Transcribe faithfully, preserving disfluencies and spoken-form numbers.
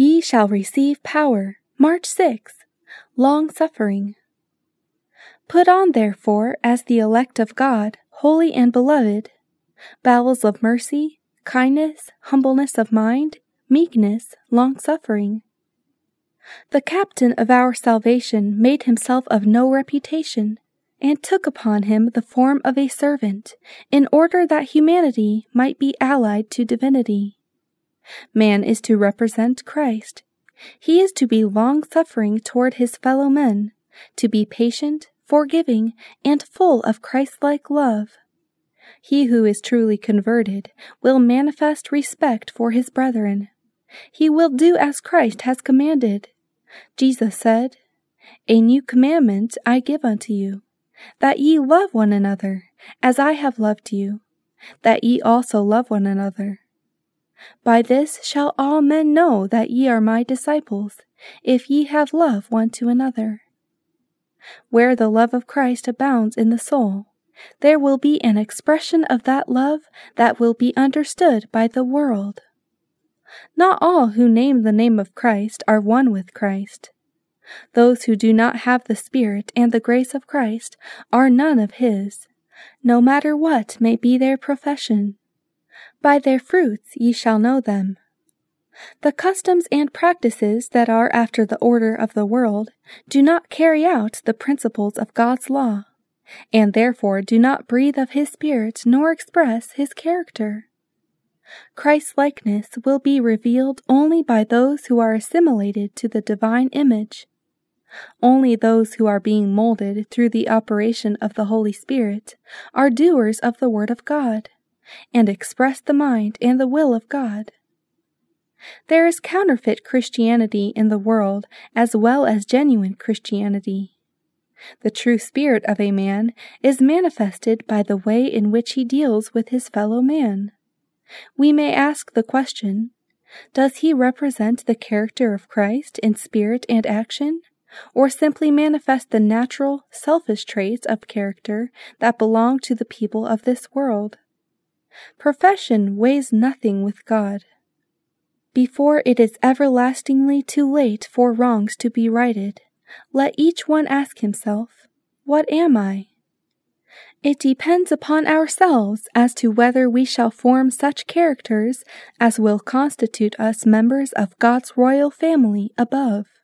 Ye shall receive power. March sixth. Long-suffering. Put on, therefore, as the elect of God, holy and beloved, bowels of mercy, kindness, humbleness of mind, meekness, long-suffering. The captain of our salvation made himself of no reputation, and took upon him the form of a servant, in order that humanity might be allied to divinity. Man is to represent Christ. He is to be long-suffering toward his fellow men, to be patient, forgiving, and full of Christ-like love. He who is truly converted will manifest respect for his brethren. He will do as Christ has commanded. Jesus said, "A new commandment I give unto you, that ye love one another, as I have loved you, that ye also love one another. By this shall all men know that ye are my disciples, if ye have love one to another." Where the love of Christ abounds in the soul, there will be an expression of that love that will be understood by the world. Not all who name the name of Christ are one with Christ. Those who do not have the Spirit and the grace of Christ are none of his, no matter what may be their profession. By their fruits ye shall know them. The customs and practices that are after the order of the world do not carry out the principles of God's law, and therefore do not breathe of his Spirit nor express his character. Christ's likeness will be revealed only by those who are assimilated to the divine image. Only those who are being molded through the operation of the Holy Spirit are doers of the Word of God, and express the mind and the will of God. There is counterfeit Christianity in the world as well as genuine Christianity. The true spirit of a man is manifested by the way in which he deals with his fellow man. We may ask the question, does he represent the character of Christ in spirit and action, or simply manifest the natural, selfish traits of character that belong to the people of this world? Profession weighs nothing with God. Before it is everlastingly too late for wrongs to be righted, let each one ask himself, what am I? It depends upon ourselves as to whether we shall form such characters as will constitute us members of God's royal family above.